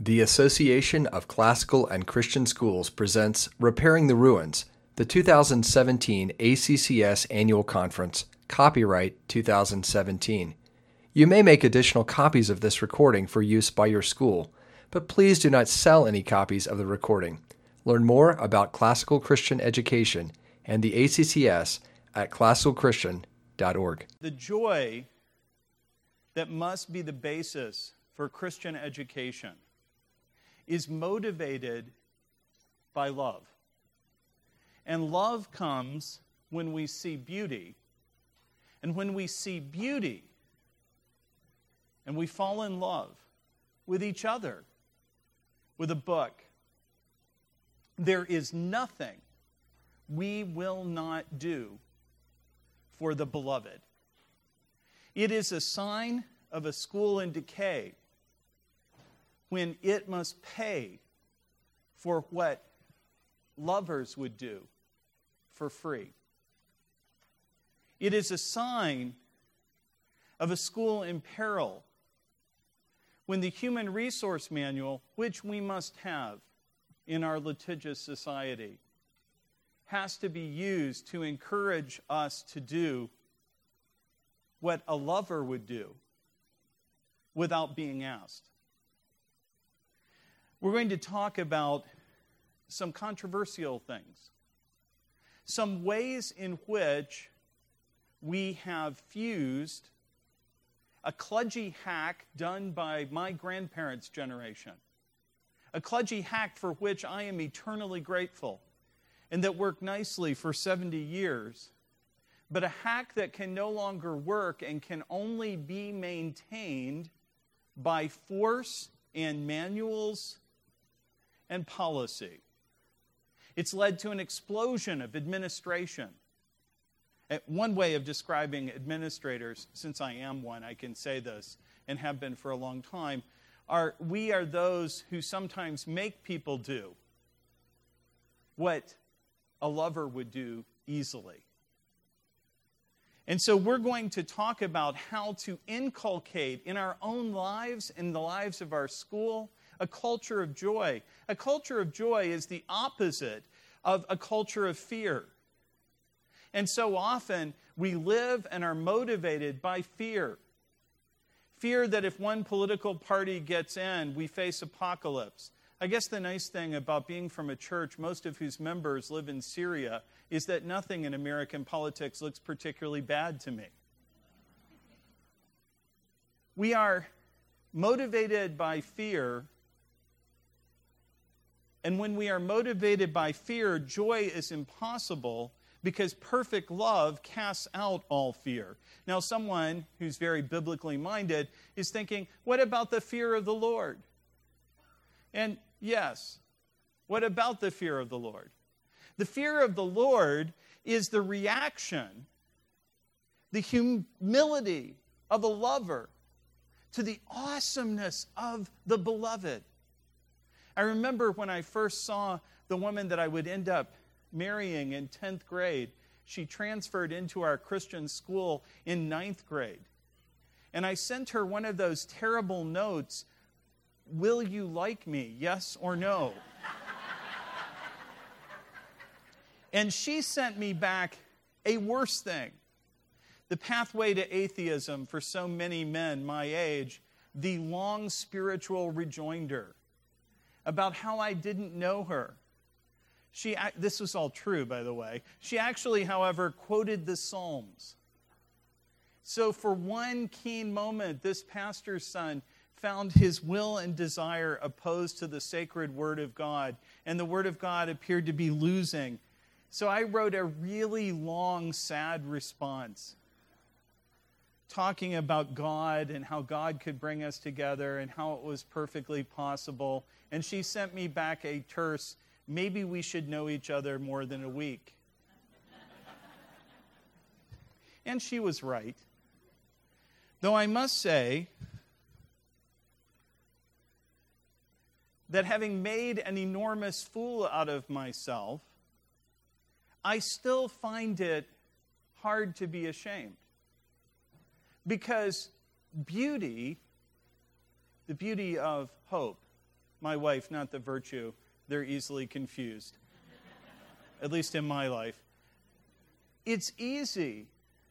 The Association of Classical and Christian Schools presents Repairing the Ruins, the 2017 ACCS Annual Conference, copyright 2017. You may make additional copies of this recording for use by your school, but please do not sell any copies of the recording. Learn more about classical Christian education and the ACCS at classicalchristian.org. The joy that must be the basis for Christian education is motivated by love. And love comes when we see beauty. And when we see beauty and we fall in love with each other, with a book, there is nothing we will not do for the beloved. It is a sign of a school in decay when it must pay for what lovers would do for free. It is a sign of a school in peril when the human resource manual, which we must have in our litigious society, has to be used to encourage us to do what a lover would do without being asked. We're going to talk about some controversial things, some ways in which we have fused a kludgy hack done by my grandparents' generation, a kludgy hack for which I am eternally grateful and that worked nicely for 70 years, but a hack that can no longer work and can only be maintained by force and manuals and policy. It's led to an explosion of administration. One way of describing administrators, since I am one, I can say this, and have been for a long time, we are those who sometimes make people do what a lover would do easily. And so we're going to talk about how to inculcate in our own lives, in the lives of our school, a culture of joy. A culture of joy is the opposite of a culture of fear. And so often we live and are motivated by fear. Fear that if one political party gets in, we face apocalypse. I guess the nice thing about being from a church, most of whose members live in Syria, is that nothing in American politics looks particularly bad to me. We are motivated by fear. And when we are motivated by fear, joy is impossible because perfect love casts out all fear. Now, someone who's very biblically minded is thinking, what about the fear of the Lord? And yes, what about the fear of the Lord? The fear of the Lord is the reaction, the humility of a lover to the awesomeness of the beloved. I remember when I first saw the woman that I would end up marrying in 10th grade. She transferred into our Christian school in 9th grade. And I sent her one of those terrible notes, "Will you like me, yes or no?" And she sent me back a worse thing. The pathway to atheism for so many men my age, the long spiritual rejoinder about how I didn't know her. This was all true, by the way. She actually, however, quoted the Psalms. So for one keen moment, this pastor's son found his will and desire opposed to the sacred Word of God, and the Word of God appeared to be losing. So I wrote a really long, sad response, talking about God and how God could bring us together and how it was perfectly possible. And she sent me back a terse, "Maybe we should know each other more than a week." And she was right. Though I must say that having made an enormous fool out of myself, I still find it hard to be ashamed. Because beauty, the beauty of hope, My wife, not the virtue. They're easily confused, at least in my life. It's easy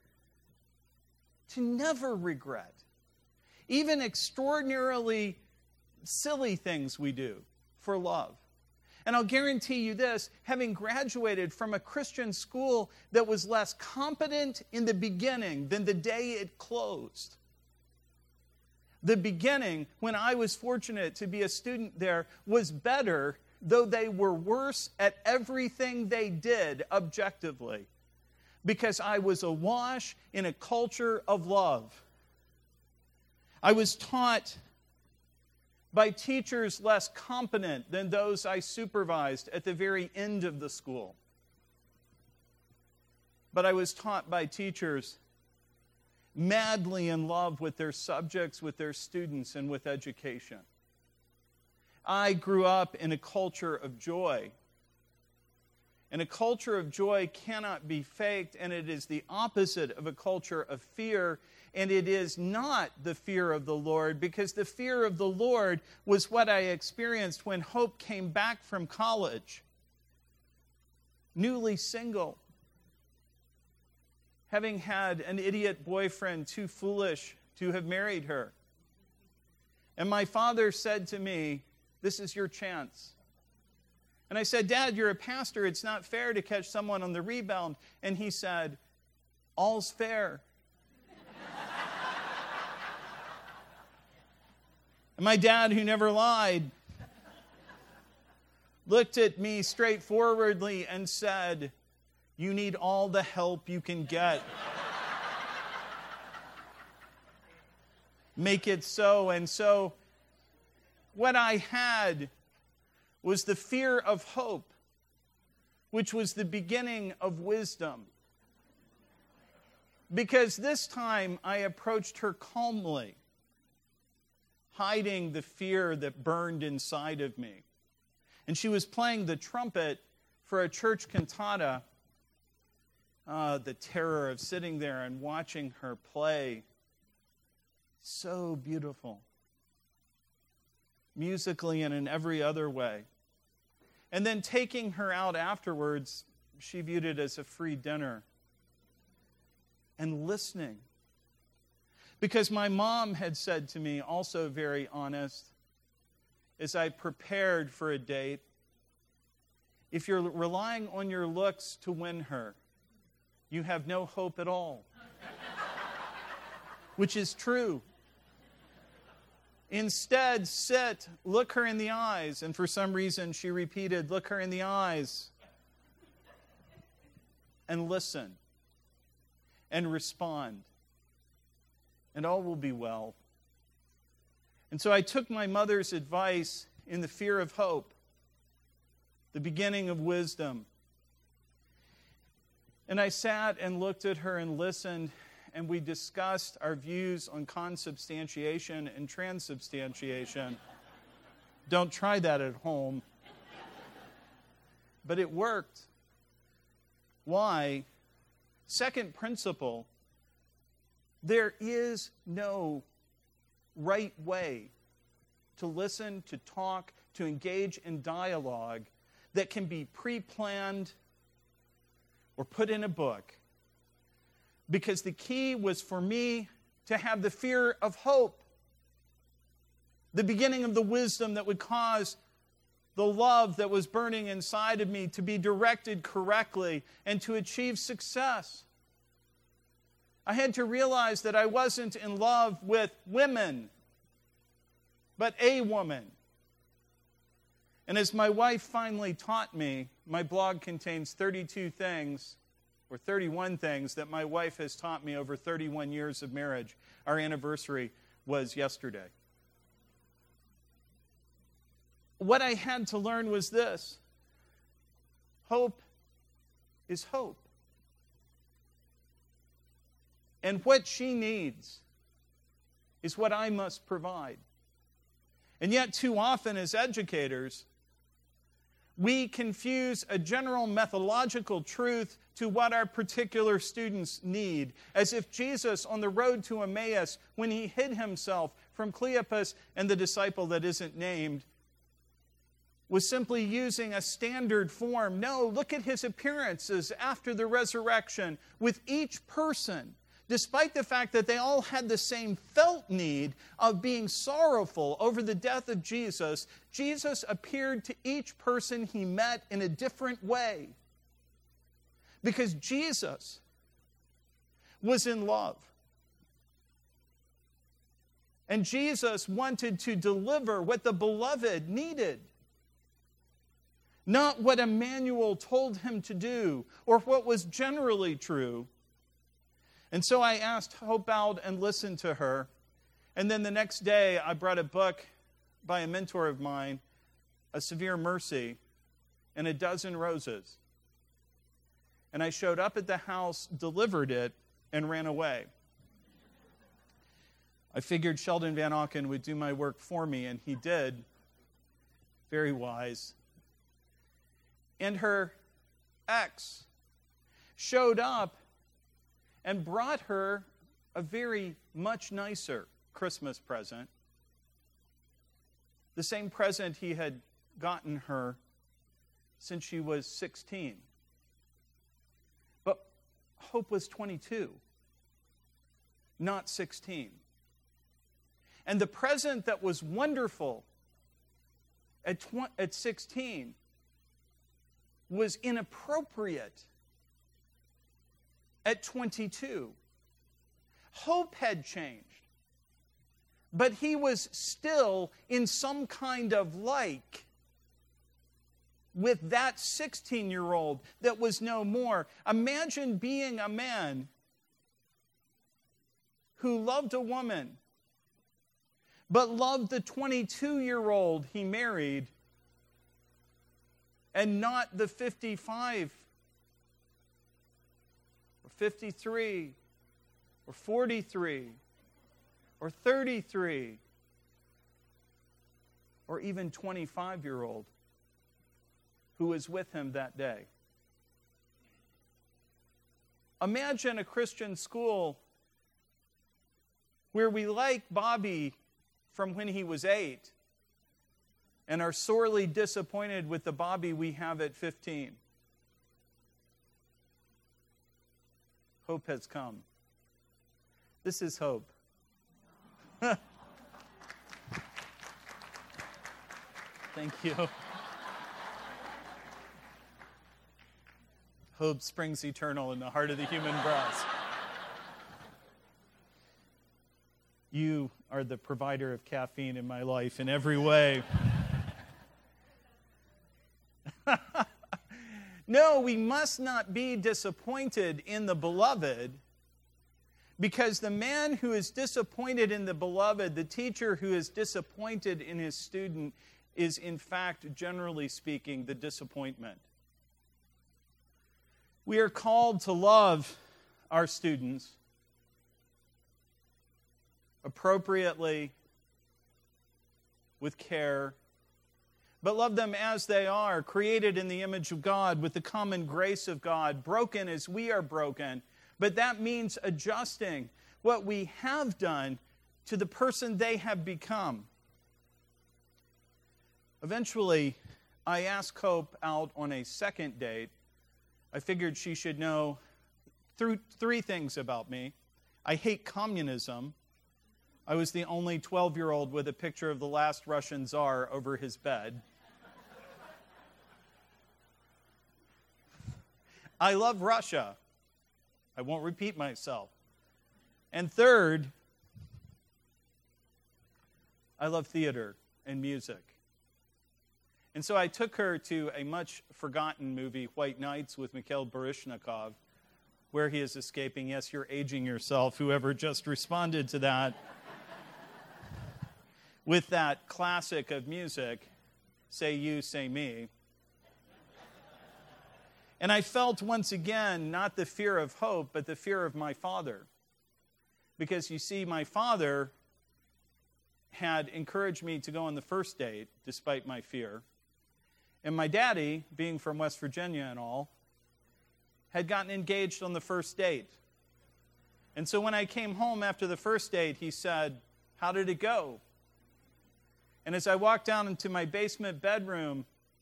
to never regret even extraordinarily silly things we do for love. And I'll guarantee you this, having graduated from a Christian school that was less competent in the beginning than the day it closed. The beginning, when I was fortunate to be a student there, was better, though they were worse at everything they did objectively, because I was awash in a culture of love. I was taught by teachers less competent than those I supervised at the very end of the school. But I was taught by teachers madly in love with their subjects, with their students, and with education. I grew up in a culture of joy. And a culture of joy cannot be faked, and it is the opposite of a culture of fear. And it is not the fear of the Lord, because the fear of the Lord was what I experienced when Hope came back from college, newly single, having had an idiot boyfriend too foolish to have married her. And my father said to me, "This is your chance." And I said, "Dad, you're a pastor. It's not fair to catch someone on the rebound." And he said, "All's fair." And my dad, who never lied, looked at me straightforwardly and said, "You need all the help you can get. Make it so." And so what I had was the fear of hope, which was the beginning of wisdom. Because this time I approached her calmly, hiding the fear that burned inside of me. And she was playing the trumpet for a church cantata. The terror of sitting there and watching her play. So beautiful. Musically and in every other way. And then taking her out afterwards, she viewed it as a free dinner. And listening. Because my mom had said to me, also very honest, as I prepared for a date, if you're relying on your looks to win her, you have no hope at all. Which is true. Instead, sit, look her in the eyes. And for some reason, she repeated, "Look her in the eyes." And listen. And respond. And all will be well. And so I took my mother's advice in the fear of hope, the beginning of wisdom. And I sat and looked at her and listened, and we discussed our views on consubstantiation and transubstantiation. Don't try that at home. But it worked. Why? Second principle, there is no right way to listen, to talk, to engage in dialogue that can be pre-planned or put in a book. Because the key was for me to have the fear of hope, the beginning of the wisdom that would cause the love that was burning inside of me to be directed correctly and to achieve success. I had to realize that I wasn't in love with women, but a woman. And as my wife finally taught me, my blog contains 32 things, or 31 things, that my wife has taught me over 31 years of marriage. Our anniversary was yesterday. What I had to learn was this: hope is hope. And what she needs is what I must provide. And yet, too often as educators, we confuse a general methodological truth to what our particular students need, as if Jesus on the road to Emmaus, when he hid himself from Cleopas and the disciple that isn't named, was simply using a standard form. No, look at his appearances after the resurrection with each person. Despite the fact that they all had the same felt need of being sorrowful over the death of Jesus, Jesus appeared to each person he met in a different way. Because Jesus was in love. And Jesus wanted to deliver what the beloved needed. Not what a manual told him to do or what was generally true. And so I asked Hope out and listened to her. And then the next day I brought a book by a mentor of mine, A Severe Mercy, and A Dozen Roses. And I showed up at the house, delivered it, and ran away. I figured Sheldon Van Auken would do my work for me, and he did. Very wise. And her ex showed up and brought her a very much nicer Christmas present. The same present he had gotten her since she was 16. But Hope was 22, not 16. And the present that was wonderful at 16 was inappropriate at 22. Hope had changed, but he was still in some kind of like with that 16-year-old that was no more. Imagine being a man who loved a woman, but loved the 22-year-old he married and not the 55 or 53 or 43 or 33 or even 25-year-old who was with him that day. Imagine a Christian school where we like Bobby from when he was 8 and are sorely disappointed with the Bobby we have at 15. Hope has come. This is hope. Thank you. Hope springs eternal in the heart of the human breast. You are the provider of caffeine in my life in every way. No, we must not be disappointed in the beloved, because the man who is disappointed in the beloved, the teacher who is disappointed in his student, is in fact, generally speaking, the disappointment. We are called to love our students appropriately, with care, but love them as they are, created in the image of God, with the common grace of God, broken as we are broken. But that means adjusting what we have done to the person they have become. Eventually, I asked Hope out on a second date. I figured she should know three things about me. I hate communism. I was the only 12-year-old with a picture of the last Russian Tsar over his bed. I love Russia. I won't repeat myself. And third, I love theater and music. And so I took her to a much forgotten movie, White Nights, with Mikhail Baryshnikov, where he is escaping. Yes, you're aging yourself, whoever just responded to that. With that classic of music, Say You, Say Me. And I felt once again not the fear of Hope, but the fear of my father. Because you see, my father had encouraged me to go on the first date, despite my fear. And my daddy, being from West Virginia and all, had gotten engaged on the first date. And so when I came home after the first date, he said, "How did it go?" And as I walked down into my basement bedroom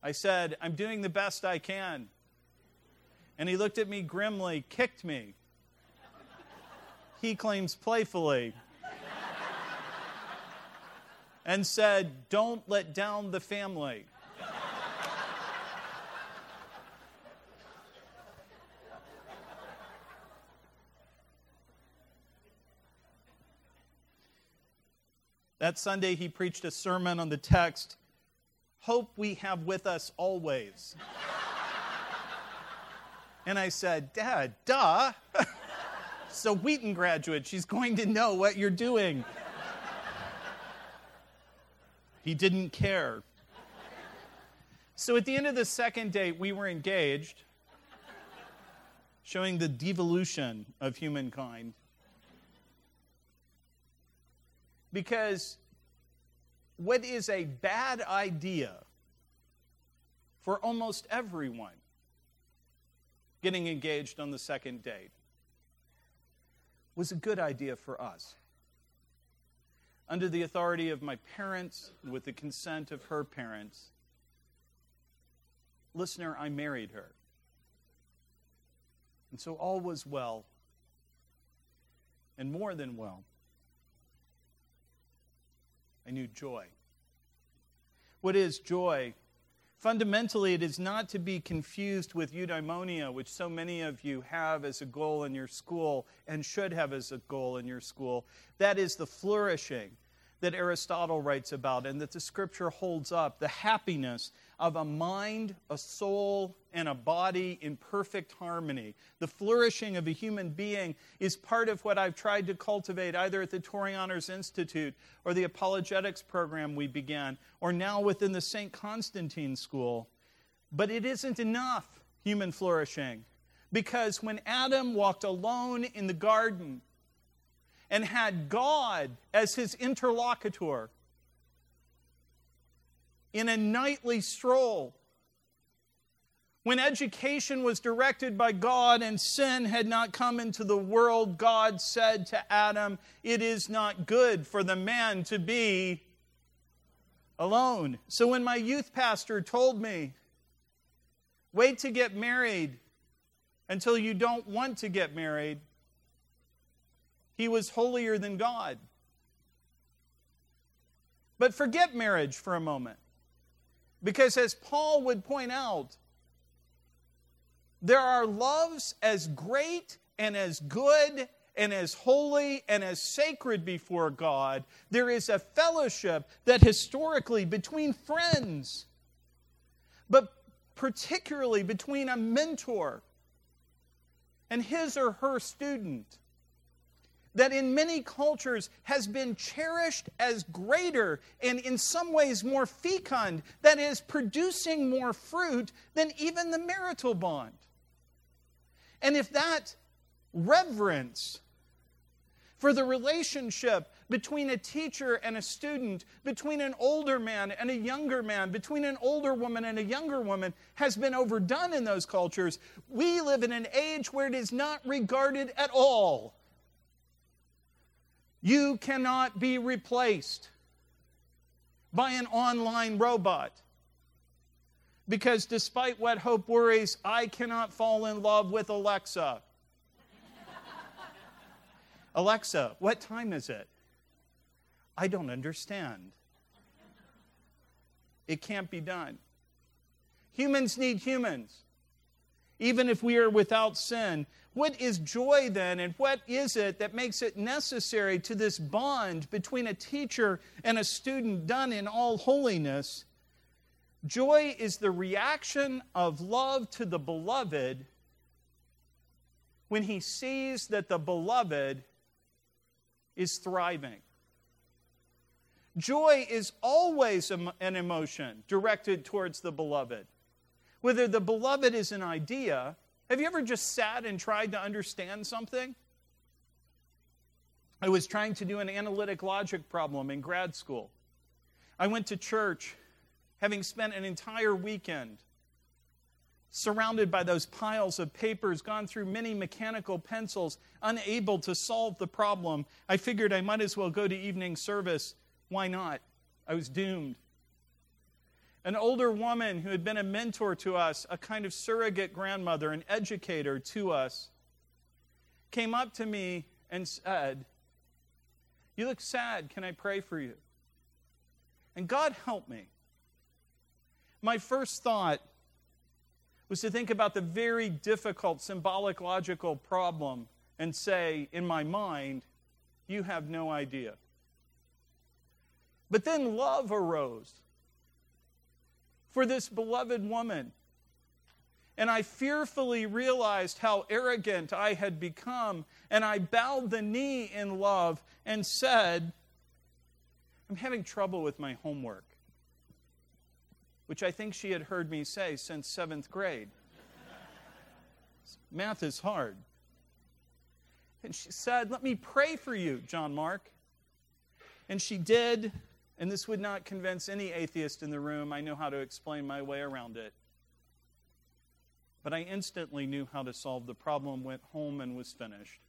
I said, "I'm doing the best I can." And he looked at me grimly, kicked me. He claims playfully. And said, "Don't let down the family." That Sunday, he preached a sermon on the text, "Hope we have with us always." And I said, "Dad, duh. So Wheaton graduate, she's going to know what you're doing." He didn't care. So at the end of the second date, we were engaged, showing the devolution of humankind. Because what is a bad idea for almost everyone getting engaged on the second date was a good idea for us. Under the authority of my parents, with the consent of her parents, listener, I married her. And so all was well, and more than well. I knew joy. What is joy? Fundamentally, it is not to be confused with eudaimonia, which so many of you have as a goal in your school and should have as a goal in your school. That is the flourishing that Aristotle writes about and that the Scripture holds up, the happiness of a mind, a soul, and a body in perfect harmony. The flourishing of a human being is part of what I've tried to cultivate either at the Torianos Institute or the apologetics program we began, or now within the St. Constantine School. But it isn't enough, human flourishing, because when Adam walked alone in the garden and had God as his interlocutor in a nightly stroll, when education was directed by God and sin had not come into the world, God said to Adam, "It is not good for the man to be alone." So when my youth pastor told me, "Wait to get married until you don't want to get married," he was holier than God. But forget marriage for a moment. Because as Paul would point out, there are loves as great and as good and as holy and as sacred before God. There is a fellowship that historically between friends, but particularly between a mentor and his or her student, that in many cultures has been cherished as greater and in some ways more fecund, that is, producing more fruit than even the marital bond. And if that reverence for the relationship between a teacher and a student, between an older man and a younger man, between an older woman and a younger woman has been overdone in those cultures, we live in an age where it is not regarded at all. You cannot be replaced by an online robot. Because despite what Hope worries, I cannot fall in love with Alexa. Alexa, what time is it? I don't understand. It can't be done. Humans need humans. Even if we are without sin, what is joy then, and what is it that makes it necessary to this bond between a teacher and a student done in all holiness? Joy is the reaction of love to the beloved when he sees that the beloved is thriving. Joy is always an emotion directed towards the beloved. Whether the beloved is an idea. Have you ever just sat and tried to understand something? I was trying to do an analytic logic problem in grad school. I went to church, having spent an entire weekend surrounded by those piles of papers, gone through many mechanical pencils, unable to solve the problem. I figured I might as well go to evening service. Why not? I was doomed. An older woman who had been a mentor to us, a kind of surrogate grandmother, an educator to us, came up to me and said, "You look sad. Can I pray for you?" And God help me. My first thought was to think about the very difficult symbolic logical problem and say, in my mind, "You have no idea." But then love arose for this beloved woman. And I fearfully realized how arrogant I had become. And I bowed the knee in love and said, "I'm having trouble with my homework," which I think she had heard me say since 7th grade. Math is hard. And she said, "Let me pray for you, John Mark." And she did, and this would not convince any atheist in the room. I know how to explain my way around it. But I instantly knew how to solve the problem, went home, and was finished.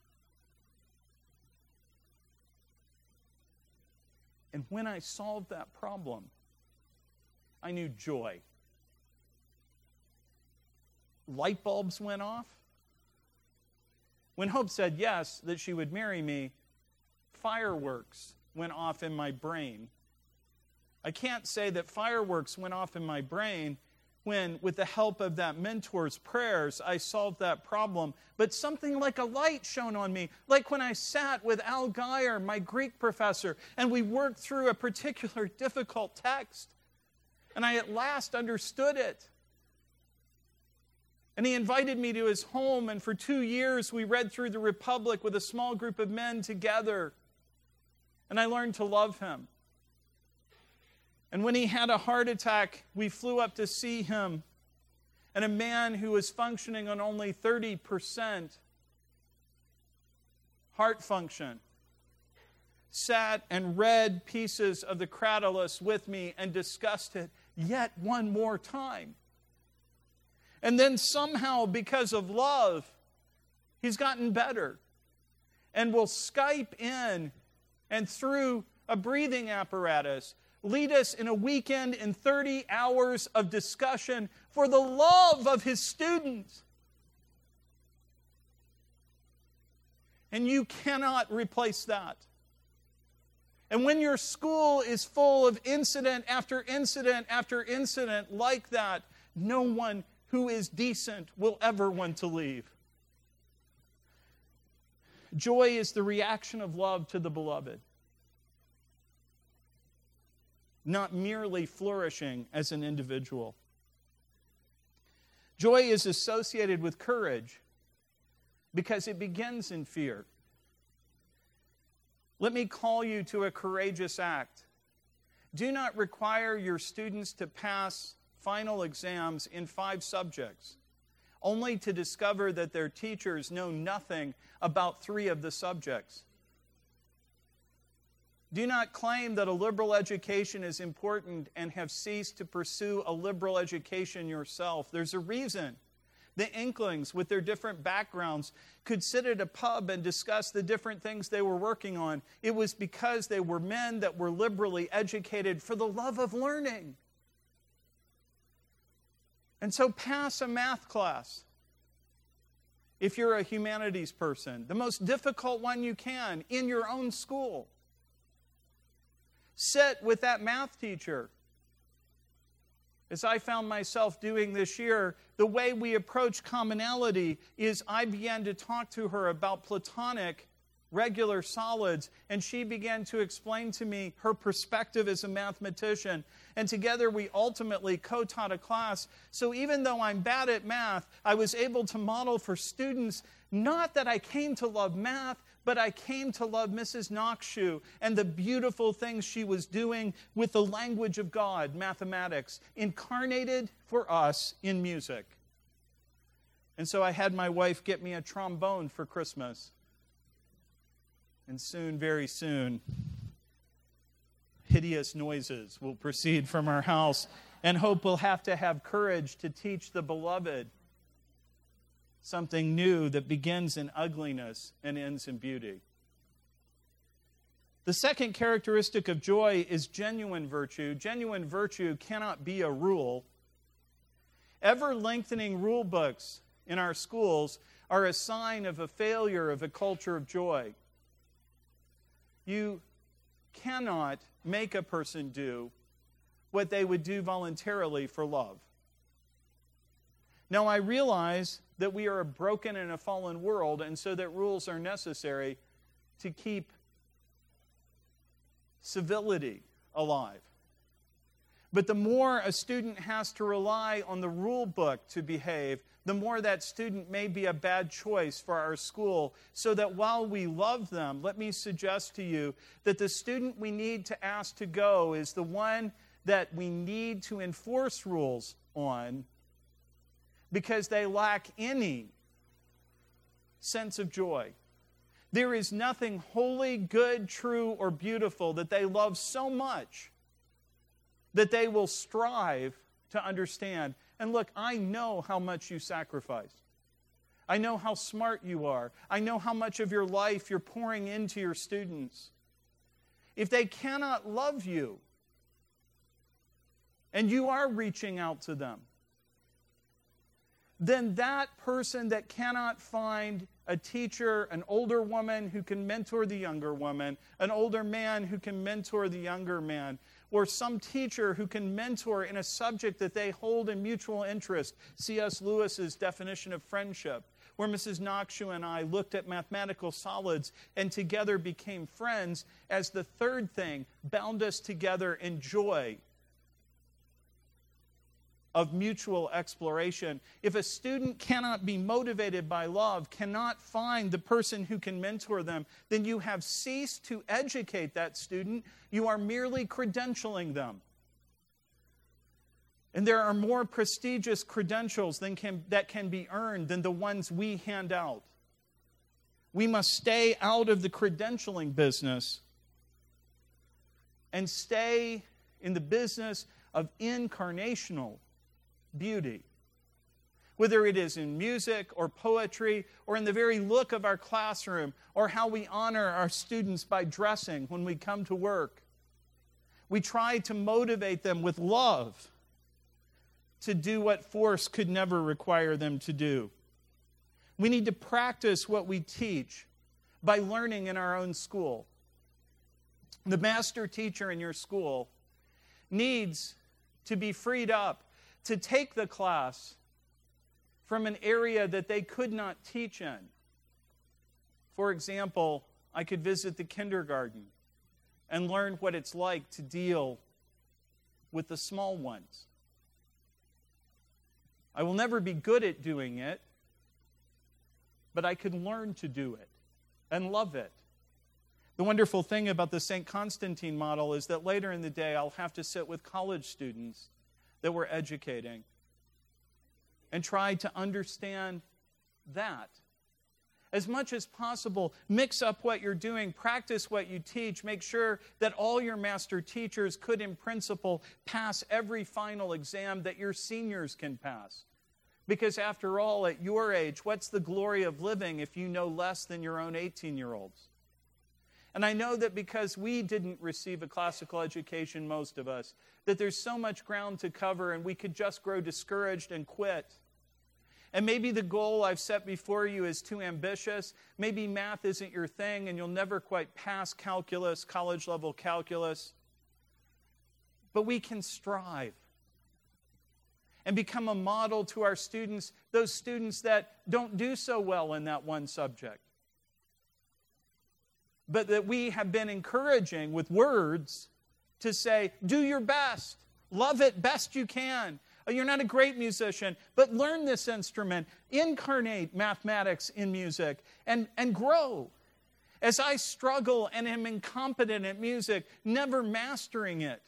And when I solved that problem, I knew joy. Light bulbs went off. When Hope said yes, that she would marry me, fireworks went off in my brain. I can't say that fireworks went off in my brain when, with the help of that mentor's prayers, I solved that problem. But something like a light shone on me, like when I sat with Al Geyer, my Greek professor, and we worked through a particular difficult text. And I at last understood it. And he invited me to his home, and for 2 years we read through the Republic with a small group of men together. And I learned to love him. And when he had a heart attack, we flew up to see him. And a man who was functioning on only 30% heart function sat and read pieces of the Cratylus with me and discussed it yet one more time. And then somehow, because of love, he's gotten better and will Skype in and through a breathing apparatus lead us in a weekend in 30 hours of discussion for the love of his students. And you cannot replace that. And when your school is full of incident after incident after incident like that, no one who is decent will ever want to leave. Joy is the reaction of love to the beloved, not merely flourishing as an individual. Joy is associated with courage because it begins in fear. Let me call you to a courageous act. Do not require your students to pass final exams in 5 subjects, only to discover that their teachers know nothing about 3 of the subjects. Do not claim that a liberal education is important and have ceased to pursue a liberal education yourself. There's a reason. The Inklings, with their different backgrounds, could sit at a pub and discuss the different things they were working on. It was because they were men that were liberally educated for the love of learning. And so pass a math class if you're a humanities person, the most difficult one you can in your own school. Sit with that math teacher. As I found myself doing this year, the way we approach commonality is I began to talk to her about Platonic regular solids, and she began to explain to me her perspective as a mathematician. And together we ultimately co-taught a class. So even though I'm bad at math, I was able to model for students not that I came to love math, but I came to love Mrs. Knoxshoe and the beautiful things she was doing with the language of God, mathematics, incarnated for us in music. And so I had my wife get me a trombone for Christmas. And soon, very soon, hideous noises will proceed from our house, and Hope will have to have courage to teach the beloved something new that begins in ugliness and ends in beauty. The second characteristic of joy is genuine virtue. Genuine virtue cannot be a rule. Ever-lengthening rule books in our schools are a sign of a failure of a culture of joy. You cannot make a person do what they would do voluntarily for love. Now, I realize that we are a broken and a fallen world, and so that rules are necessary to keep civility alive. But the more a student has to rely on the rule book to behave, the more that student may be a bad choice for our school. So that while we love them, let me suggest to you that the student we need to ask to go is the one that we need to enforce rules on, because they lack any sense of joy. There is nothing holy, good, true, or beautiful that they love so much that they will strive to understand. And look, I know how much you sacrifice. I know how smart you are. I know how much of your life you're pouring into your students. If they cannot love you, and you are reaching out to them, then that person that cannot find a teacher, an older woman who can mentor the younger woman, an older man who can mentor the younger man, or some teacher who can mentor in a subject that they hold in mutual interest. C.S. Lewis's definition of friendship, where Mrs. Nokshu and I looked at mathematical solids and together became friends, as the third thing bound us together in joy of mutual exploration. If a student cannot be motivated by love, cannot find the person who can mentor them, then you have ceased to educate that student. You are merely credentialing them. And there are more prestigious credentials that can be earned than the ones we hand out. We must stay out of the credentialing business and stay in the business of incarnational beauty. Whether it is in music or poetry or in the very look of our classroom or how we honor our students by dressing when we come to work. We try to motivate them with love to do what force could never require them to do. We need to practice what we teach by learning in our own school. The master teacher in your school needs to be freed up to take the class from an area that they could not teach in. For example, I could visit the kindergarten and learn what it's like to deal with the small ones. I will never be good at doing it, but I could learn to do it and love it. The wonderful thing about the St. Constantine model is that later in the day I'll have to sit with college students that we're educating and try to understand that. As much as possible, mix up what you're doing, practice what you teach, make sure that all your master teachers could, in principle, pass every final exam that your seniors can pass. Because after all, at your age, what's the glory of living if you know less than your own 18-year-olds? And I know that because we didn't receive a classical education, most of us, that there's so much ground to cover and we could just grow discouraged and quit. And maybe the goal I've set before you is too ambitious. Maybe math isn't your thing and you'll never quite pass calculus, college-level calculus. But we can strive and become a model to our students, those students that don't do so well in that one subject. But that we have been encouraging with words to say, do your best, love it best you can. You're not a great musician, but learn this instrument, incarnate mathematics in music, and grow. As I struggle and am incompetent at music, never mastering it,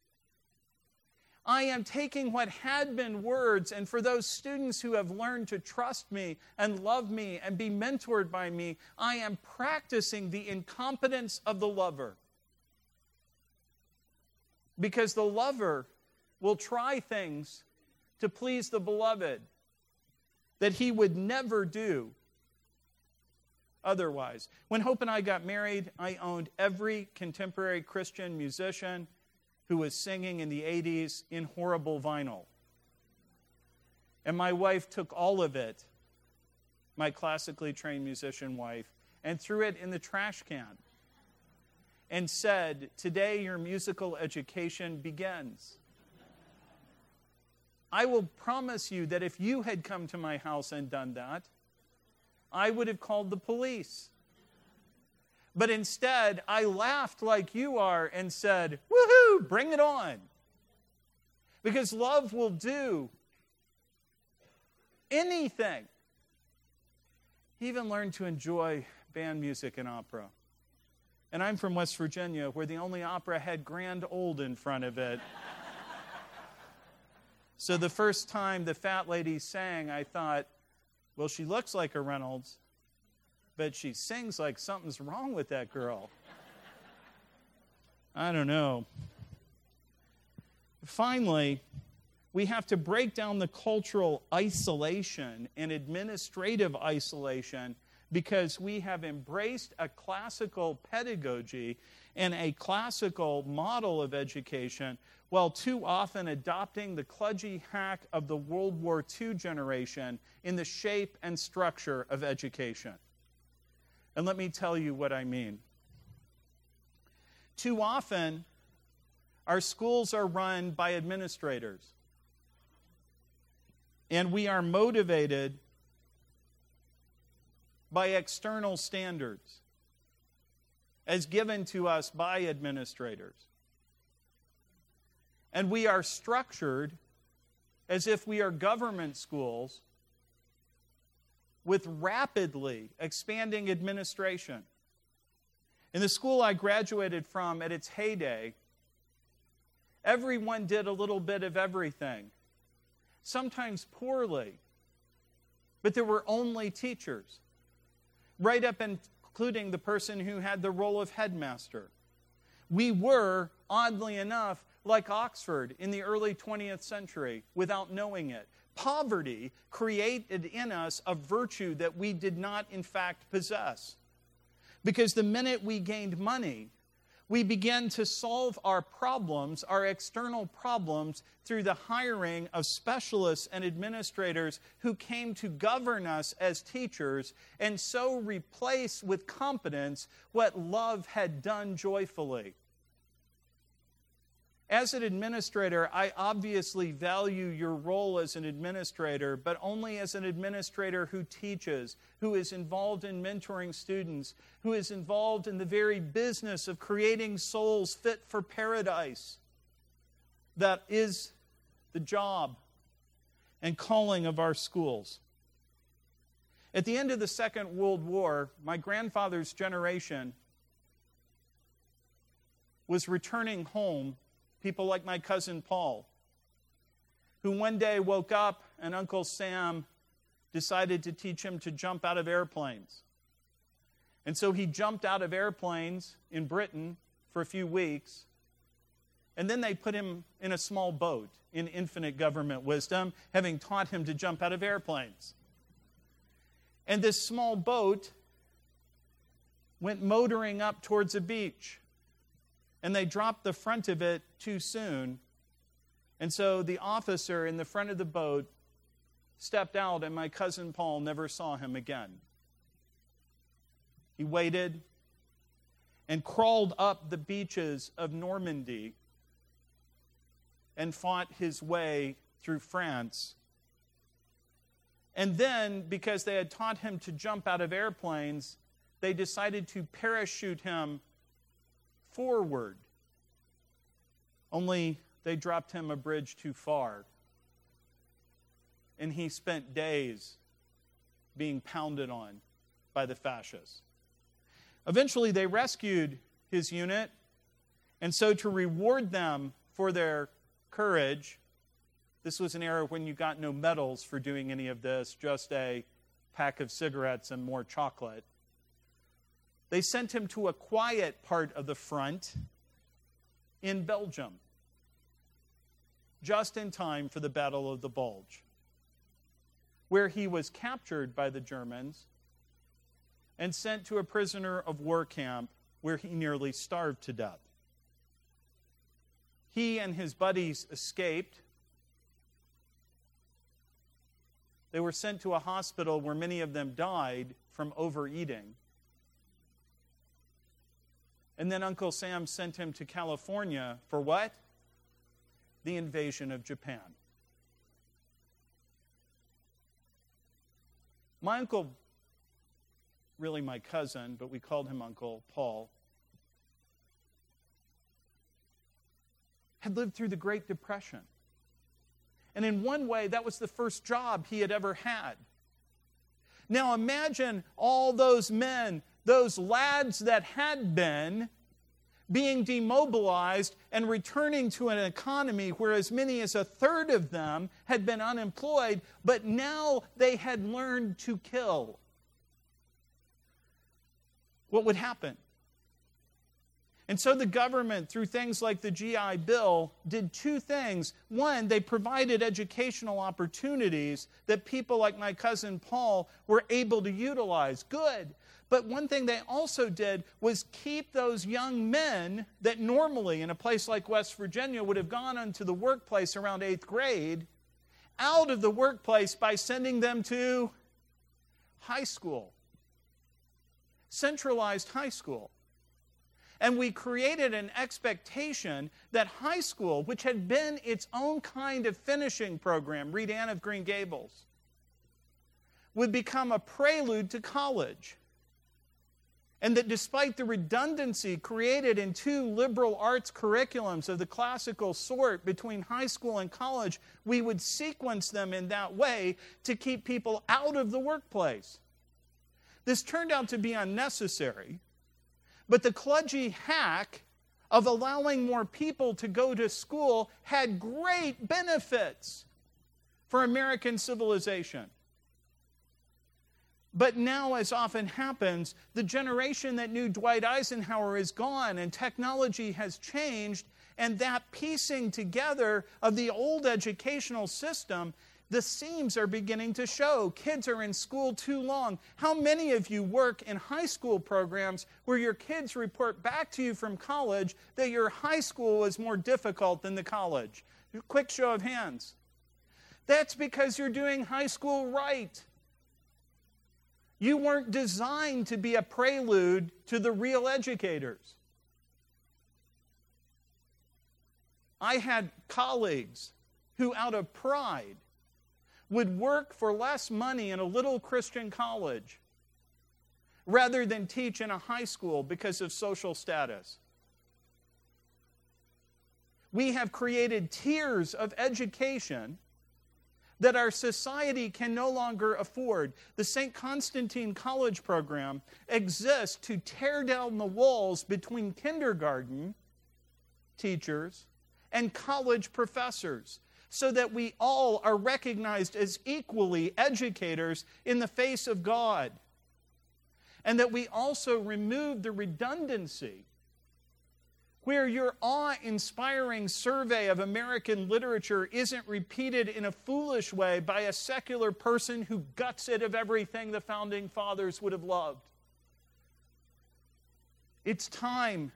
I am taking what had been words, and for those students who have learned to trust me and love me and be mentored by me, I am practicing the incompetence of the lover. Because the lover will try things to please the beloved that he would never do otherwise. When Hope and I got married, I owned every contemporary Christian musician who was singing in the 80s in horrible vinyl. And my wife took all of it, my classically trained musician wife, and threw it in the trash can and said, "Today your musical education begins." I will promise you that if you had come to my house and done that, I would have called the police. But instead, I laughed like you are and said, "Woohoo, bring it on." Because love will do anything. He even learned to enjoy band music and opera. And I'm from West Virginia, where the only opera had Grand Old in front of it. So the first time the fat lady sang, I thought, well, she looks like a Reynolds, but she sings like something's wrong with that girl. I don't know. Finally, we have to break down the cultural isolation and administrative isolation because we have embraced a classical pedagogy and a classical model of education while too often adopting the kludgy hack of the World War II generation in the shape and structure of education. And let me tell you what I mean. Too often, our schools are run by administrators. And we are motivated by external standards as given to us by administrators. And we are structured as if we are government schools with rapidly expanding administration. In the school I graduated from at its heyday, everyone did a little bit of everything, sometimes poorly, but there were only teachers, right up including the person who had the role of headmaster. We were, oddly enough, like Oxford in the early 20th century, without knowing it. Poverty created in us a virtue that we did not, in fact, possess. Because the minute we gained money, we began to solve our problems, our external problems, through the hiring of specialists and administrators who came to govern us as teachers and so replace with competence what love had done joyfully. As an administrator, I obviously value your role as an administrator, but only as an administrator who teaches, who is involved in mentoring students, who is involved in the very business of creating souls fit for paradise. That is the job and calling of our schools. At the end of the Second World War, my grandfather's generation was returning home. People like my cousin Paul, who one day woke up and Uncle Sam decided to teach him to jump out of airplanes. And so he jumped out of airplanes in Britain for a few weeks, and then they put him in a small boat in infinite government wisdom, having taught him to jump out of airplanes. And this small boat went motoring up towards a beach. And they dropped the front of it too soon. And so the officer in the front of the boat stepped out, and my cousin Paul never saw him again. He waited and crawled up the beaches of Normandy and fought his way through France. And then, because they had taught him to jump out of airplanes, they decided to parachute him forward. Only they dropped him a bridge too far. And he spent days being pounded on by the fascists. Eventually they rescued his unit, and so to reward them for their courage, this was an era when you got no medals for doing any of this, just a pack of cigarettes and more chocolate. They sent him to a quiet part of the front in Belgium, just in time for the Battle of the Bulge, where he was captured by the Germans, and sent to a prisoner of war camp where he nearly starved to death. He and his buddies escaped. They were sent to a hospital where many of them died from overeating. And then Uncle Sam sent him to California for what? The invasion of Japan. My uncle, really my cousin, but we called him Uncle Paul, had lived through the Great Depression. And in one way, that was the first job he had ever had. Now imagine all those men, those lads that had been, being demobilized and returning to an economy where as many as a third of them had been unemployed, but now they had learned to kill. What would happen? And so the government, through things like the GI Bill, did two things. One, they provided educational opportunities that people like my cousin Paul were able to utilize. Good. But one thing they also did was keep those young men that normally in a place like West Virginia would have gone into the workplace around 8th grade out of the workplace by sending them to high school, centralized high school. And we created an expectation that high school, which had been its own kind of finishing program, read Anne of Green Gables, would become a prelude to college. And that despite the redundancy created in two liberal arts curriculums of the classical sort between high school and college, we would sequence them in that way to keep people out of the workplace. This turned out to be unnecessary, but the kludgy hack of allowing more people to go to school had great benefits for American civilization. But now, as often happens, the generation that knew Dwight Eisenhower is gone and technology has changed, and that piecing together of the old educational system, the seams are beginning to show. Kids are in school too long. How many of you work in high school programs where your kids report back to you from college that your high school was more difficult than the college? Quick show of hands. That's because you're doing high school right. You weren't designed to be a prelude to the real educators. I had colleagues who, out of pride, would work for less money in a little Christian college rather than teach in a high school because of social status. We have created tiers of education that our society can no longer afford. The St. Constantine College program exists to tear down the walls between kindergarten teachers and college professors, so that we all are recognized as equally educators in the face of God. And that we also remove the redundancy where your awe-inspiring survey of American literature isn't repeated in a foolish way by a secular person who guts it of everything the Founding Fathers would have loved. It's time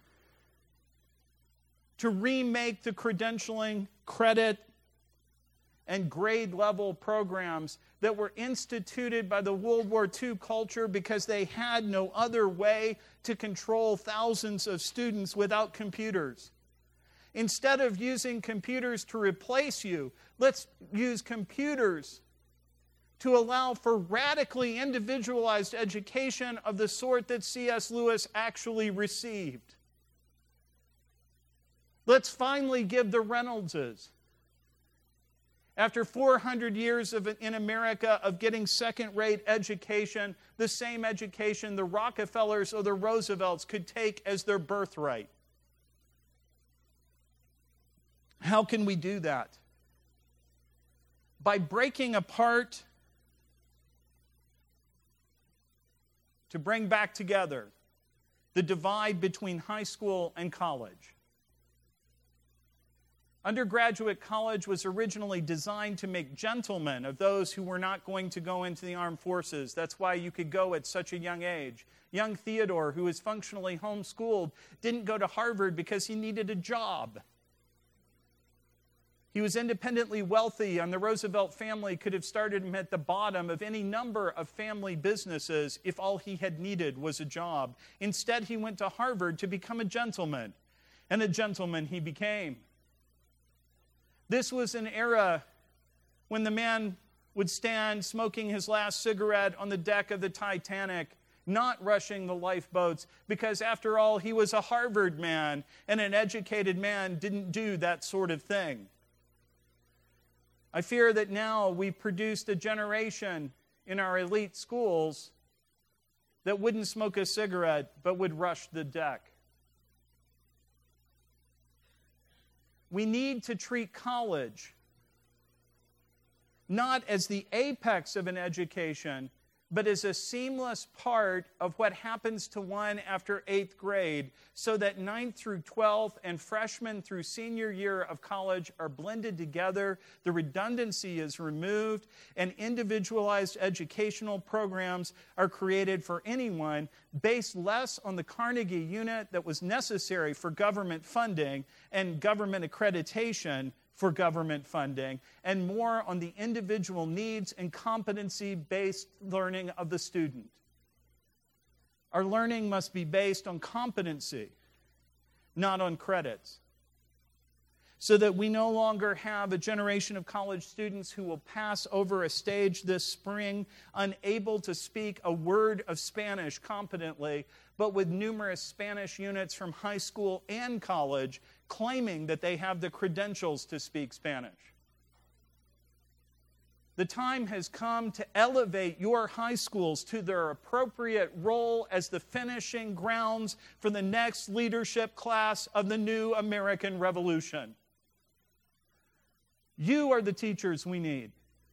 to remake the credentialing, credit, and grade level programs that were instituted by the World War II culture because they had no other way to control thousands of students without computers. Instead of using computers to replace you, let's use computers to allow for radically individualized education of the sort that C.S. Lewis actually received. Let's finally give the Reynoldses, after 400 years in America of getting second-rate education, the same education the Rockefellers or the Roosevelts could take as their birthright. How can we do that? By breaking apart to bring back together the divide between high school and college. Undergraduate college was originally designed to make gentlemen of those who were not going to go into the armed forces. That's why you could go at such a young age. Young Theodore, who was functionally homeschooled, didn't go to Harvard because he needed a job. He was independently wealthy, and the Roosevelt family could have started him at the bottom of any number of family businesses if all he had needed was a job. Instead, he went to Harvard to become a gentleman, and a gentleman he became. This was an era when the man would stand smoking his last cigarette on the deck of the Titanic, not rushing the lifeboats, because after all, he was a Harvard man, and an educated man didn't do that sort of thing. I fear that now we've produced a generation in our elite schools that wouldn't smoke a cigarette but would rush the deck. We need to treat college not as the apex of an education, but as a seamless part of what happens to one after 8th grade, so that 9th through 12th and freshman through senior year of college are blended together, the redundancy is removed, and individualized educational programs are created for anyone based less on the Carnegie unit that was necessary for government funding and government accreditation for government funding, and more on the individual needs and competency-based learning of the student. Our learning must be based on competency, not on credits, so that we no longer have a generation of college students who will pass over a stage this spring unable to speak a word of Spanish competently, but with numerous Spanish units from high school and college claiming that they have the credentials to speak Spanish. The time has come to elevate your high schools to their appropriate role as the finishing grounds for the next leadership class of the new American Revolution. You are the teachers we need.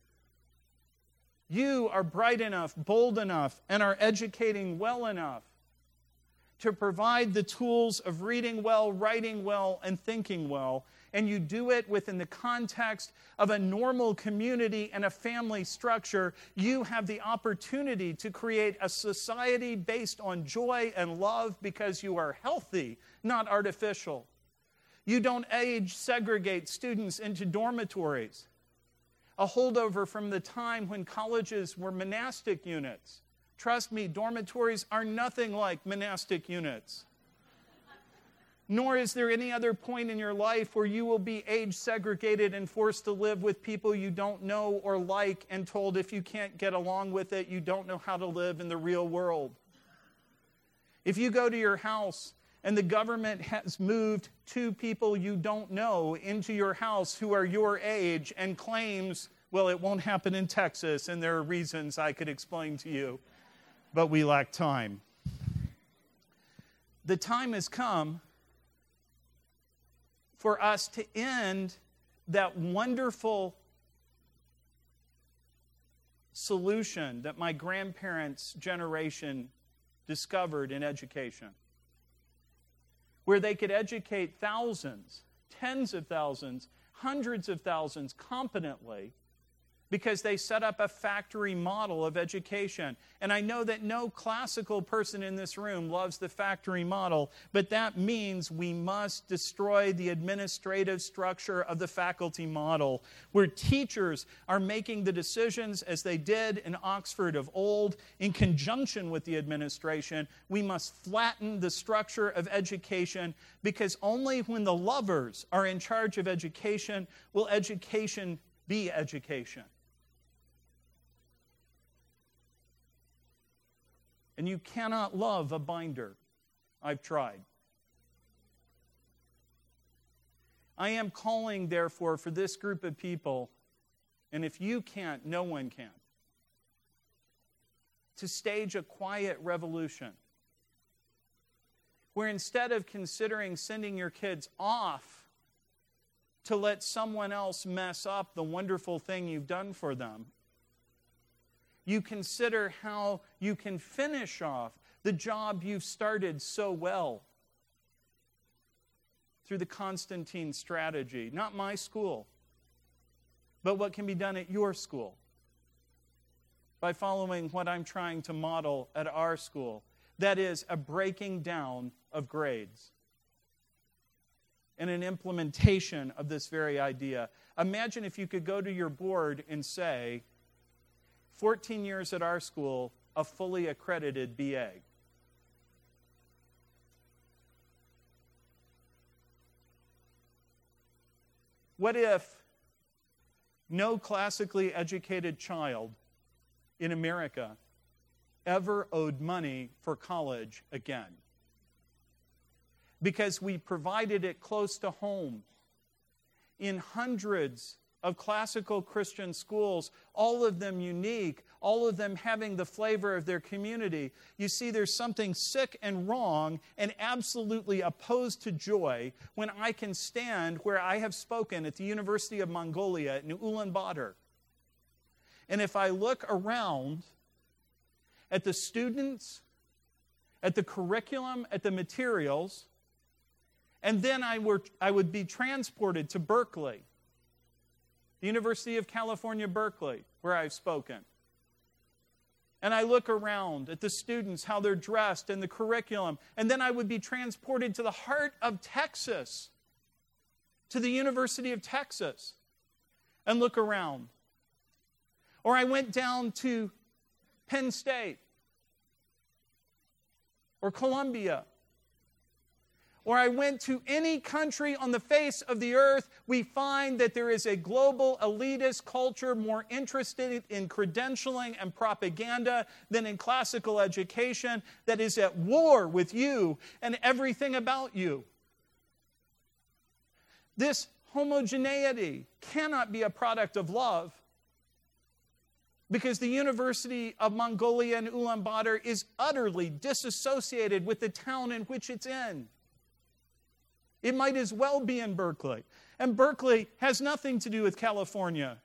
You are bright enough, bold enough, and are educating well enough to provide the tools of reading well, writing well, and thinking well. And you do it within the context of a normal community and a family structure. You have the opportunity to create a society based on joy and love because you are healthy, not artificial. You don't age segregate students into dormitories, a holdover from the time when colleges were monastic units. Trust me, dormitories are nothing like monastic units. Nor is there any other point in your life where you will be age segregated and forced to live with people you don't know or like and told if you can't get along with it, you don't know how to live in the real world. If you go to your house and the government has moved two people you don't know into your house who are your age and claims, well, it won't happen in Texas, and there are reasons I could explain to you, but we lack time. The time has come for us to end that wonderful solution that my grandparents' generation discovered in education, where they could educate thousands, tens of thousands, hundreds of thousands competently, because they set up a factory model of education. And I know that no classical person in this room loves the factory model, but that means we must destroy the administrative structure of the faculty model, where teachers are making the decisions as they did in Oxford of old, in conjunction with the administration. We must flatten the structure of education, because only when the lovers are in charge of education will education be education. And you cannot love a binder. I've tried. I am calling, therefore, for this group of people, and if you can't, no one can, to stage a quiet revolution, where instead of considering sending your kids off to let someone else mess up the wonderful thing you've done for them, you consider how you can finish off the job you've started so well. through the Constantine strategy. Not my school, but what can be done at your school by following what I'm trying to model at our school. That is a breaking down of grades and an implementation of this very idea. Imagine if you could go to your board and say, 14 years at our school, a fully accredited BA. What if no classically educated child in America ever owed money for college again? Because we provided it close to home in hundreds of classical Christian schools, all of them unique, all of them having the flavor of their community. You see, there's something sick and wrong and absolutely opposed to joy when I can stand where I have spoken at the University of Mongolia in Ulaanbaatar. And if I look around at the students, at the curriculum, at the materials, and then I would be transported to Berkeley, the University of California, Berkeley, where I've spoken. And I look around at the students, how they're dressed, and the curriculum. And then I would be transported to the heart of Texas, to the University of Texas, and look around. Or I went down to Penn State, or Columbia, or I went to any country on the face of the earth, we find that there is a global elitist culture more interested in credentialing and propaganda than in classical education, that is at war with you and everything about you. This homogeneity cannot be a product of love, because the University of Mongolia in Ulaanbaatar is utterly disassociated with the town in which it's in. It might as well be in Berkeley. And Berkeley has nothing to do with California.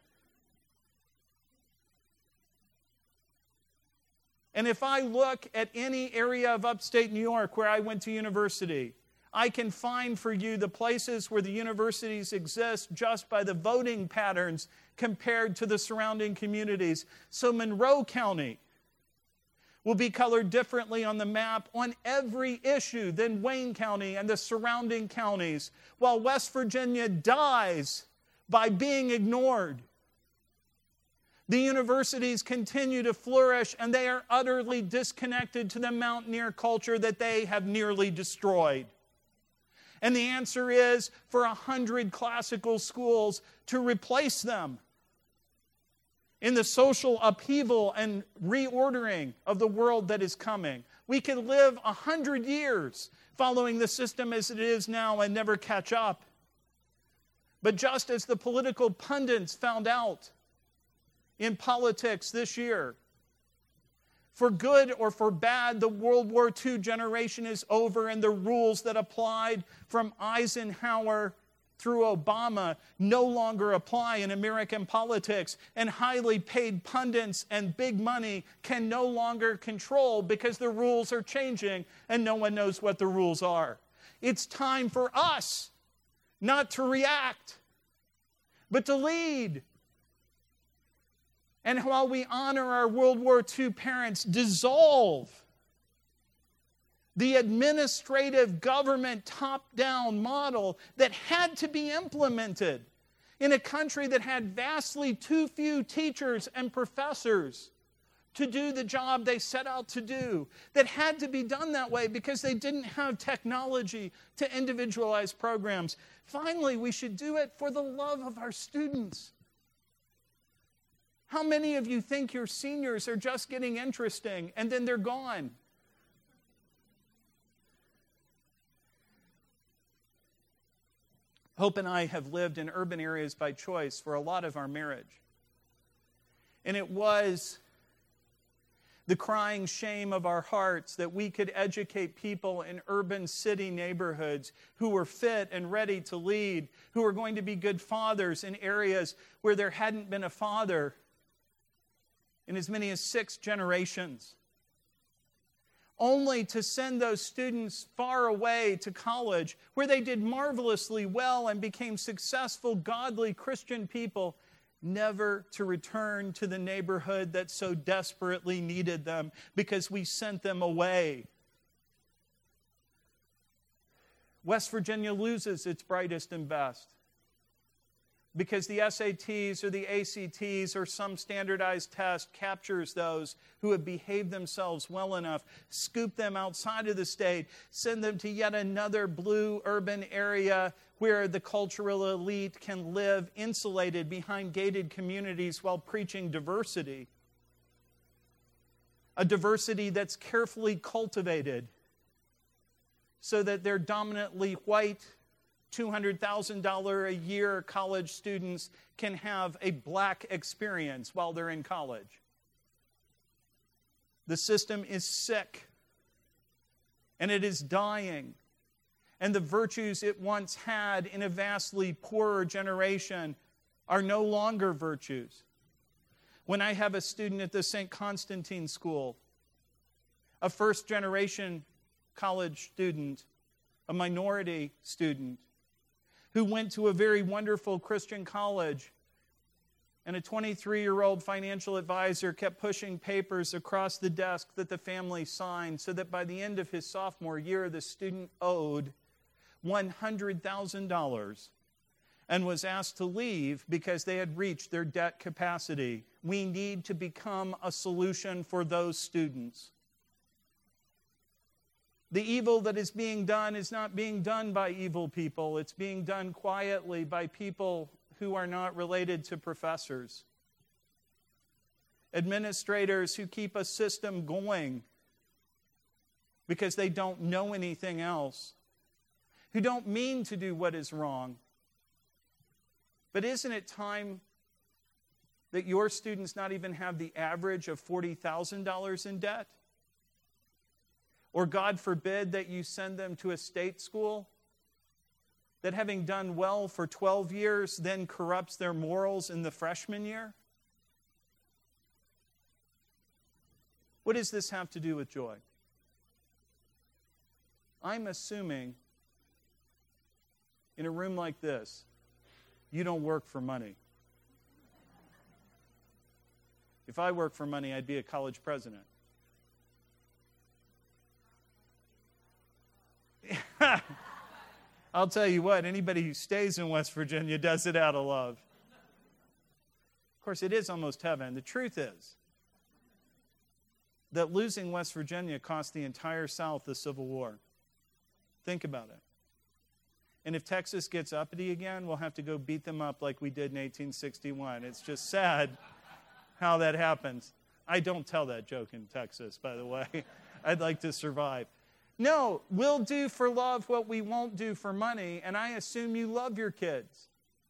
And if I look at any area of upstate New York where I went to university, I can find for you the places where the universities exist just by the voting patterns compared to the surrounding communities. So Monroe County will be colored differently on the map on every issue than Wayne County and the surrounding counties, while West Virginia dies by being ignored. The universities continue to flourish, and they are utterly disconnected to the mountaineer culture that they have nearly destroyed. And the answer is for 100 classical schools to replace them in the social upheaval and reordering of the world that is coming. We could live 100 years following the system as it is now and never catch up. But just as the political pundits found out in politics this year, for good or for bad, the World War II generation is over, and the rules that applied from Eisenhower through Obama no longer apply in American politics, and highly paid pundits and big money can no longer control because the rules are changing and no one knows what the rules are. It's time for us not to react, but to lead. And while we honor our World War II parents, dissolve the administrative government top-down model that had to be implemented in a country that had vastly too few teachers and professors to do the job they set out to do, that had to be done that way because they didn't have technology to individualize programs. Finally, we should do it for the love of our students. How many of you think your seniors are just getting interesting and then they're gone? Hope and I have lived in urban areas by choice for a lot of our marriage. And it was the crying shame of our hearts that we could educate people in urban city neighborhoods who were fit and ready to lead, who were going to be good fathers in areas where there hadn't been a father in as many as 6 generations. only to send those students far away to college, where they did marvelously well and became successful, godly Christian people, never to return to the neighborhood that so desperately needed them because we sent them away. West Virginia loses its brightest and best because the SATs or the ACTs or some standardized test captures those who have behaved themselves well enough, scoop them outside of the state, send them to yet another blue urban area where the cultural elite can live insulated behind gated communities while preaching diversity. A diversity that's carefully cultivated so that they're dominantly white, $200,000 a year college students can have a black experience while they're in college. The system is sick, and it is dying. And the virtues it once had in a vastly poorer generation are no longer virtues. When I have a student at the St. Constantine School, a first-generation college student, a minority student, who went to a very wonderful Christian college, and a 23-year-old financial advisor kept pushing papers across the desk that the family signed so that by the end of his sophomore year, the student owed $100,000 and was asked to leave because they had reached their debt capacity. We need to become a solution for those students. The evil that is being done is not being done by evil people. It's being done quietly by people who are not related to professors. Administrators who keep a system going because they don't know anything else. Who don't mean to do what is wrong. But isn't it time that your students not even have the average of $40,000 in debt? Or God forbid that you send them to a state school that, having done well for 12 years, then corrupts their morals in the freshman year? What does this have to do with joy? I'm assuming in a room like this, you don't work for money. If I worked for money, I'd be a college president. I'll tell you what, anybody who stays in West Virginia does it out of love. Of course, it is almost heaven. The truth is that losing West Virginia cost the entire South the Civil War. Think about it. And if Texas gets uppity again, we'll have to go beat them up like we did in 1861. It's just sad how that happens. I don't tell that joke in Texas, by the way. I'd like to survive. No, we'll do for love what we won't do for money, and I assume you love your kids.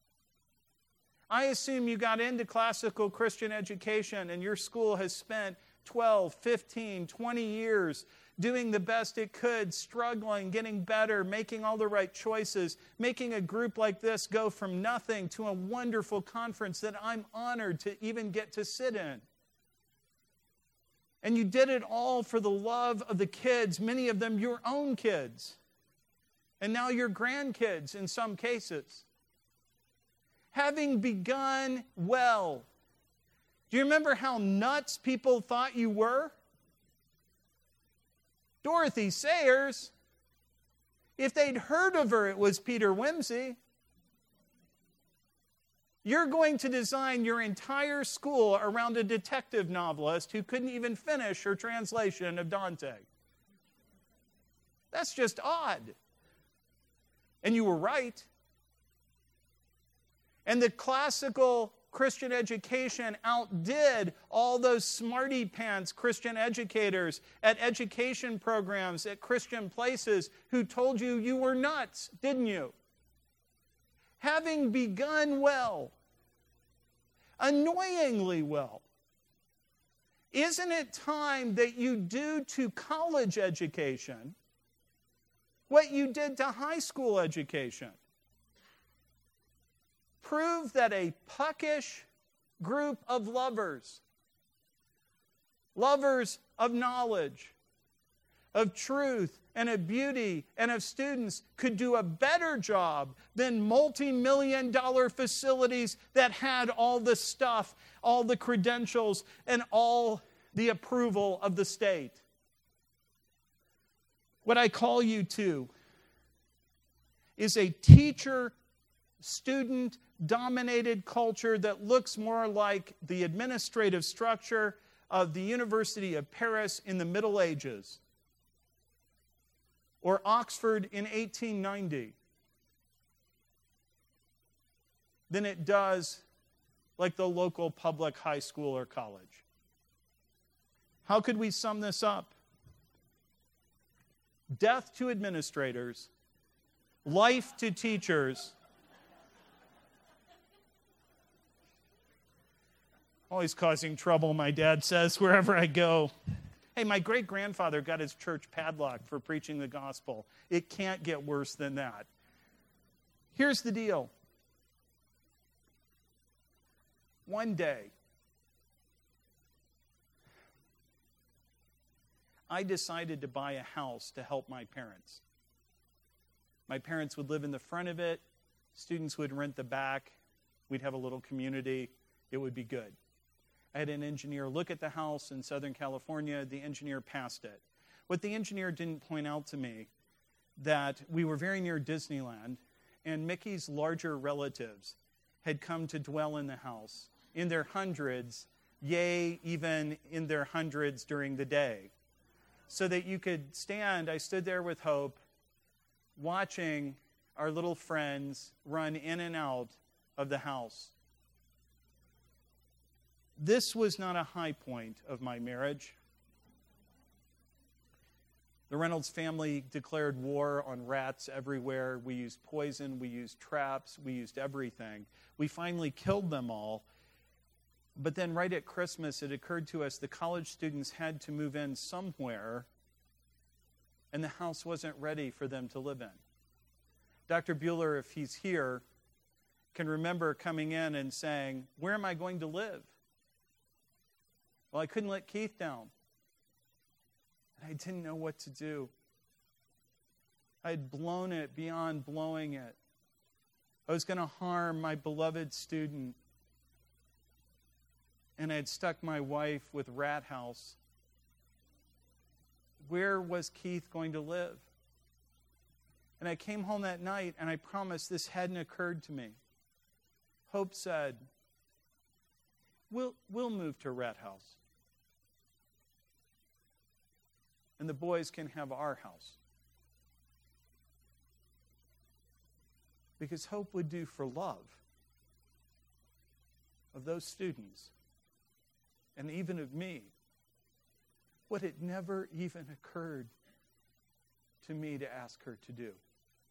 I assume you got into classical Christian education and your school has spent 12, 15, 20 years doing the best it could, struggling, getting better, making all the right choices, making a group like this go from nothing to a wonderful conference that I'm honored to even get to sit in. And you did it all for the love of the kids, many of them your own kids, and now your grandkids in some cases. Having begun well, do you remember how nuts people thought you were? Dorothy Sayers, if they'd heard of her, it was Peter Wimsey. You're going to design your entire school around a detective novelist who couldn't even finish her translation of Dante. That's just odd. And you were right. And the classical Christian education outdid all those smarty pants Christian educators at education programs at Christian places who told you you were nuts, didn't you? Having begun well, annoyingly well, isn't it time that you do to college education what you did to high school education? Prove that a puckish group of lovers of knowledge, of truth and of beauty and of students could do a better job than multi-million-dollar facilities that had all the stuff, all the credentials, and all the approval of the state. What I call you to is a teacher-student-dominated culture that looks more like the administrative structure of the University of Paris in the Middle Ages, or Oxford in 1890, than it does like the local public high school or college. How could we sum this up? Death to administrators, life to teachers. Always causing trouble, my dad says, wherever I go. Hey, my great-grandfather got his church padlocked for preaching the gospel. It can't get worse than that. Here's the deal. One day, I decided to buy a house to help my parents. My parents would live in the front of it. Students would rent the back. We'd have a little community. It would be good. I had an engineer look at the house in Southern California. The engineer passed it. What the engineer didn't point out to me, that we were very near Disneyland, and Mickey's larger relatives had come to dwell in the house in their hundreds, yea, even in their hundreds during the day. So that you could stand, I stood there with Hope, watching our little friends run in and out of the house. This was not a high point of my marriage. The Reynolds family declared war on rats everywhere. We used poison, we used traps, we used everything. We finally killed them all. But then right at Christmas, it occurred to us the college students had to move in somewhere, and the house wasn't ready for them to live in. Dr. Bueller, if he's here, can remember coming in and saying, "Where am I going to live?" Well, I couldn't let Keith down. And I didn't know what to do. I had blown it beyond blowing it. I was going to harm my beloved student. And I had stuck my wife with Rat House. Where was Keith going to live? And I came home that night and I promised this hadn't occurred to me. Hope said, We'll move to Rat House. And the boys can have our house. Because Hope would do for love of those students, and even of me, what had never even occurred to me to ask her to do.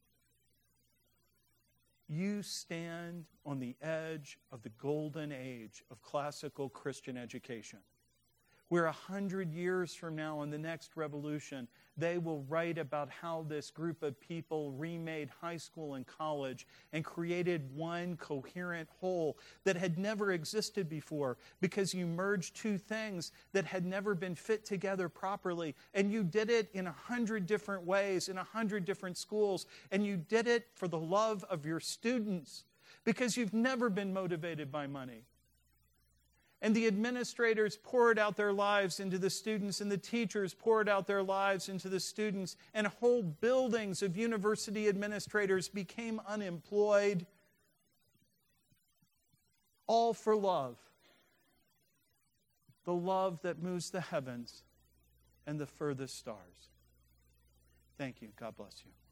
You stand on the edge of the golden age of classical Christian education, where 100 years from now in the next revolution, they will write about how this group of people remade high school and college and created one coherent whole that had never existed before, because you merged two things that had never been fit together properly, and you did it in 100 different ways, in 100 different schools, and you did it for the love of your students, because you've never been motivated by money. And the administrators poured out their lives into the students, and the teachers poured out their lives into the students, and whole buildings of university administrators became unemployed, all for love. The love that moves the heavens and the furthest stars. Thank you. God bless you.